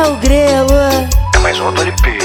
É o Grelo. É mais um do LP.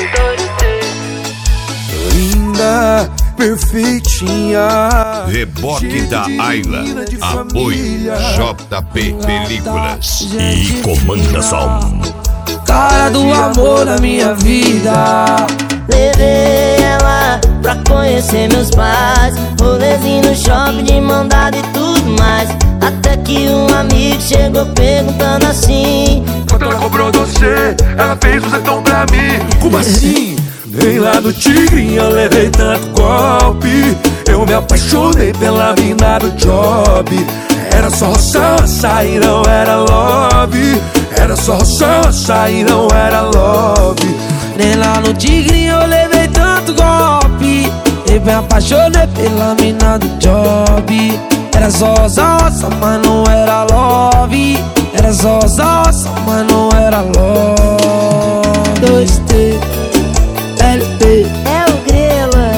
Linda, perfeitinha. Reboque da Ayla. Apoio JP Películas. E comanda som. Cara do amor na minha vida. Levei ela pra conhecer meus pais. Rolezinho no shopping de mão dada e tudo mais. Até que um amigo chegou perguntando assim: Quando ela cobrou você, ela fez o zetão pra mim. Como assim? Nem lá no Tigrinho eu levei tanto golpe. Eu me apaixonei pela mina do job. Era só roça e não era love. Era só roça e não era love. Nem lá no Tigrinho eu levei tanto golpe. Eu me apaixonei pela mina do job. Era só roça, mas não era love. Era só roça, mas não era love. 2T LP. É o Grelo.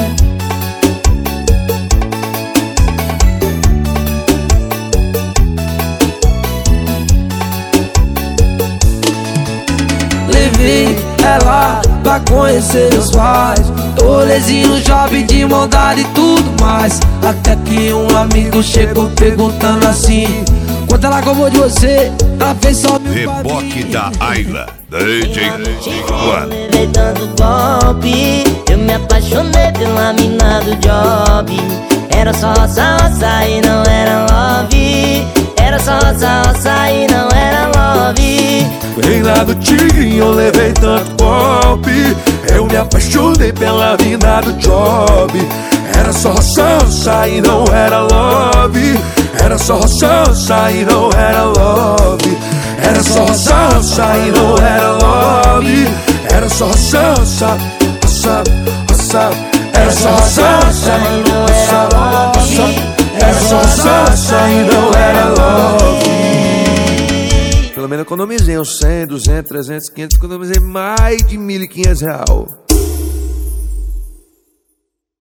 Levei ela pra conhecer os pais. Rolezinho no shopping de mão dada e tudo mais. Até que um amigo chegou perguntando assim: quanto ela cobrou de você? Ela fez só Reboque da Ayla. DJ Eu levei tanto golpe. Eu me apaixonei pela mina do job. Era só roça e não era love. Era só roça e não era love. Vem lá do Tigrinho eu levei tanto golpe. Eu me apaixonei pela mina do job. Era só roça e não era love. Era só roça e não era love. Era só roça e não era love. Era só roça. Era só roça e não era love. Era só roça e não era love. Pelo menos economizei uns 100, 200, 300, 500. Economizei mais de R$1.500.